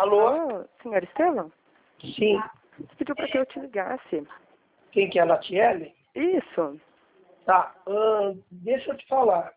Alô? Alô, senhor Estevam? Sim. Você pediu para que eu te ligasse. Quem que é a Natiele? Isso. Tá. Deixa eu te falar.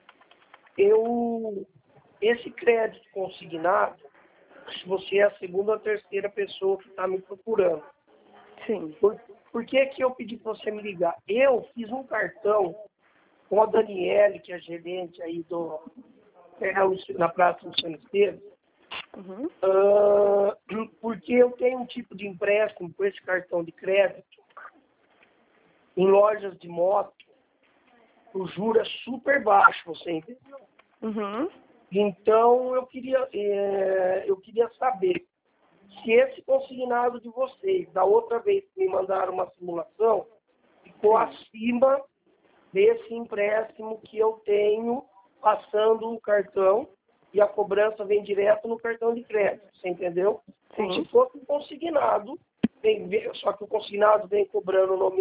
Esse crédito consignado, você é a segunda ou terceira pessoa que está me procurando. Sim. Por que que eu pedi para você me ligar? Eu fiz um cartão com a Daniele, que é gerente aí na Praça Luciano Esteves, Uhum. porque eu tenho um tipo de empréstimo com esse cartão de crédito em lojas de moto, o juro é super baixo, você entendeu? Uhum. Então eu queria saber se esse consignado de vocês, da outra vez que me mandaram uma simulação, ficou acima desse empréstimo que eu tenho passando o cartão e a cobrança vem direto no cartão de crédito, você entendeu? Como Sim. se fosse um consignado, só que o consignado vem cobrando no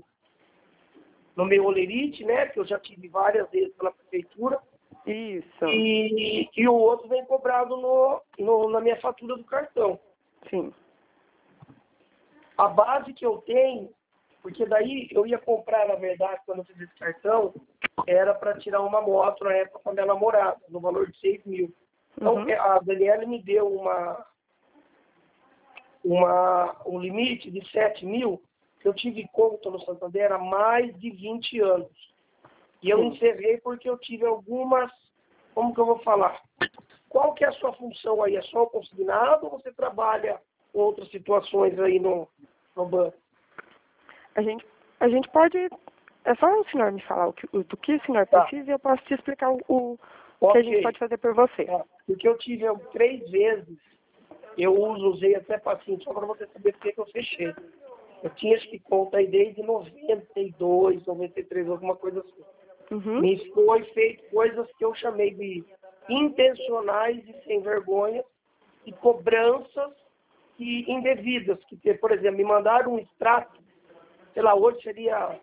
meu olerite, né, que eu já tive várias vezes pela prefeitura, Isso. e o outro vem cobrado na minha fatura do cartão. Sim. A base que eu tenho, porque daí eu ia comprar, na verdade, quando eu fiz esse cartão, era para tirar uma moto na época com a minha namorada, no valor de 6 mil. Então, Uhum. a Daniela me deu um limite de 7 mil, que eu tive conta no Santander há mais de 20 anos. E eu encerrei porque eu tive algumas, como que eu vou falar? Qual que é a sua função aí? É só o consignado ou você trabalha com outras situações aí no banco? A gente pode... É só o senhor me falar do que o senhor Tá. precisa e eu posso te explicar o que Ok. a gente pode fazer por você. Tá. Porque eu tive 3 vezes, usei até paciente, só para você saber por que eu fechei. Eu tinha acho que conta aí desde 92, 93, alguma coisa assim. Uhum. Me foi feito coisas que eu chamei de intencionais e sem vergonha e cobranças indevidas. Que, por exemplo, me mandaram um extrato, sei lá, hoje seria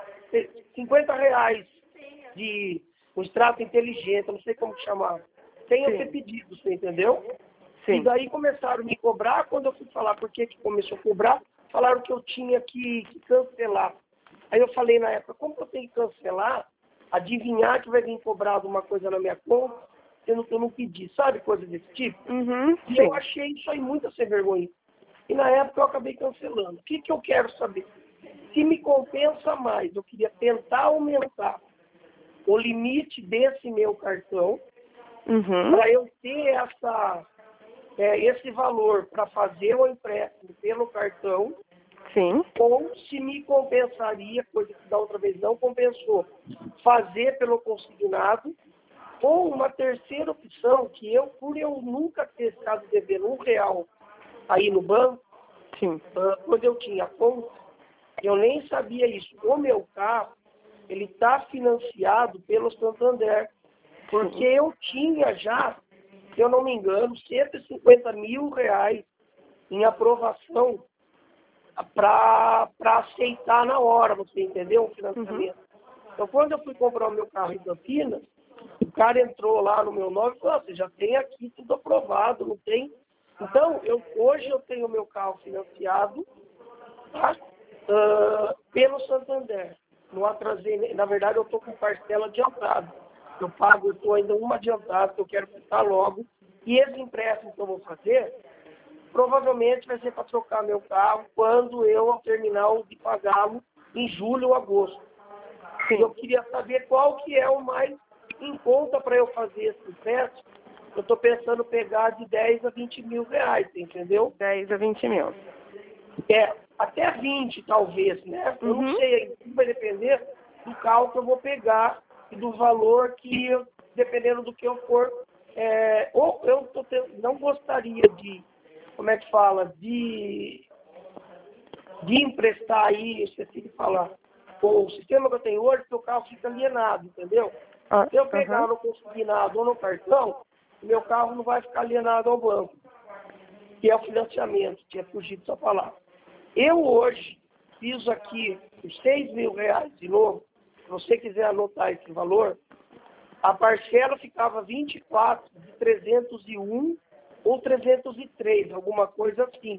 R$ 50 de um extrato inteligente, eu não sei como que chamar. Sem eu ter pedido, você entendeu? Sim. E daí começaram a me cobrar, quando eu fui falar por que começou a cobrar, falaram que eu tinha que cancelar. Aí eu falei na época, como que eu tenho que cancelar? Adivinhar que vai vir cobrado uma coisa na minha conta, sendo que eu não pedi, sabe? Coisa desse tipo. Uhum. E Sim. eu achei isso aí muito sem vergonha. E na época eu acabei cancelando. O que eu quero saber? Se me compensa mais, eu queria tentar aumentar o limite desse meu cartão, Uhum. para eu ter esse valor para fazer o empréstimo pelo cartão, Sim. ou se me compensaria, coisa que da outra vez não compensou, fazer pelo consignado, ou uma terceira opção, que por eu nunca ter ficado devendo R$ 1 aí no banco, Sim. quando eu tinha conta, eu nem sabia isso. O meu carro, ele está financiado pelo Santander, porque eu tinha já, se eu não me engano, R$ 150 mil em aprovação para aceitar na hora, você entendeu? O financiamento. Então, quando eu fui comprar o meu carro em Campinas, o cara entrou lá no meu nome e falou, você já tem aqui tudo aprovado, não tem? Então, hoje eu tenho o meu carro financiado, tá? Pelo Santander. Não atrasei, na verdade eu estou com parcela adiantada. Eu estou ainda uma adiantada, que eu quero quitar logo. E esse empréstimo que eu vou fazer, provavelmente vai ser para trocar meu carro quando eu terminar de pagá-lo em julho ou agosto. Sim. E eu queria saber qual que é o mais em conta para eu fazer esse empréstimo. Eu estou pensando em pegar de 10 a 20 mil reais, entendeu? 10 a 20 mil. Até 20 talvez, né? Eu não Uhum. sei, tudo vai depender do carro que eu vou pegar e do valor que, dependendo do que eu for, ou eu não gostaria de, como é que fala, de emprestar aí, esqueci de falar, o sistema que eu tenho hoje, que o carro fica alienado, entendeu? Se eu pegar no consignado ou no cartão, o meu carro não vai ficar alienado ao banco, que é o financiamento, tinha fugido essa palavra. Eu hoje fiz aqui os R$ 6 mil de novo, se você quiser anotar esse valor, a parcela ficava 24 de 301 ou 303, alguma coisa assim.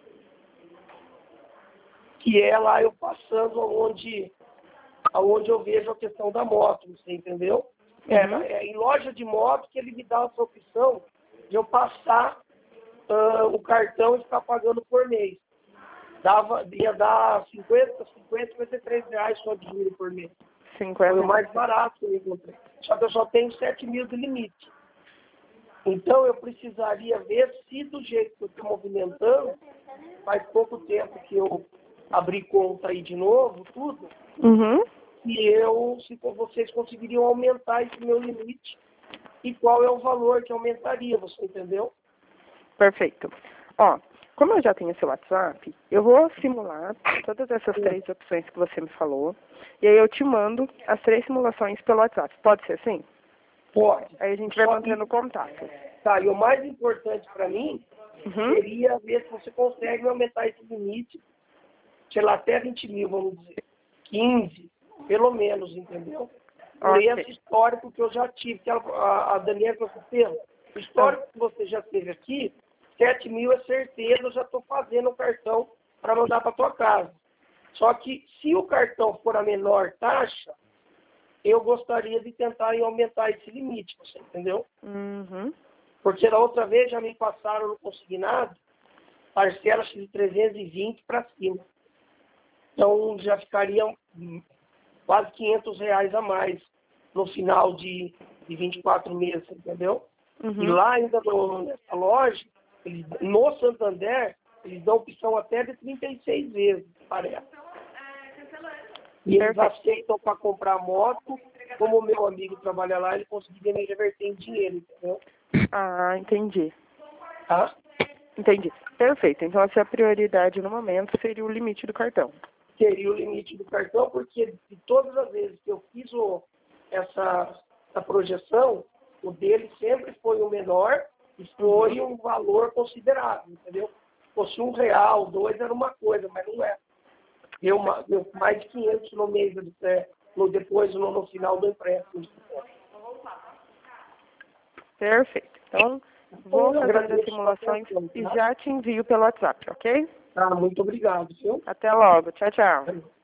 Que é lá eu passando aonde eu vejo a questão da moto, você entendeu? É em loja de moto que ele me dá essa opção de eu passar o cartão e ficar pagando por mês. Ia dar 53 reais só de juros por mês. 50. Foi o mais barato que eu encontrei. Só que eu só tenho 7 mil de limite. Então eu precisaria ver se do jeito que eu estou movimentando, faz pouco tempo que eu abri conta aí de novo, tudo, se vocês conseguiriam aumentar esse meu limite e qual é o valor que aumentaria, você entendeu? Perfeito. Ó, como eu já tenho seu WhatsApp, eu vou simular todas essas 3 opções que você me falou, e aí eu te mando as 3 simulações pelo WhatsApp. Pode ser assim? Pode. Aí a gente vai mantendo contato. Tá, e o mais importante para mim seria ver se você consegue aumentar esse limite, sei lá, até 20 mil, vamos dizer. 15, pelo menos, entendeu? Por esse histórico que eu já tive, que a Daniela falou, o histórico que você já teve aqui, 7 mil é certeza, eu já estou fazendo o cartão para mandar para tua casa. Só que se o cartão for a menor taxa, eu gostaria de tentar aumentar esse limite, você entendeu? Porque da outra vez já me passaram no consignado parcelas de 320 para cima. Então já ficariam quase 500 reais a mais no final de 24 meses, entendeu? E lá ainda nessa loja, no Santander, eles dão opção até de 36 vezes, parece. E eles aceitam para comprar moto, como o meu amigo trabalha lá, ele conseguiria me reverter em dinheiro, entendeu? Ah, entendi. Tá? Entendi. Perfeito. Então, a sua prioridade no momento seria o limite do cartão. Seria o limite do cartão, porque de todas as vezes que eu fiz essa projeção, o dele sempre foi o menor e foi um valor considerável, entendeu? Se fosse R$1, 2 era uma coisa, mas não é. Deu mais de 500 no mês, depois no final do empréstimo. Perfeito. Então, vou fazer as simulações e já te envio pelo WhatsApp, ok? Tá, muito obrigado, viu? Até logo. Tchau, tchau.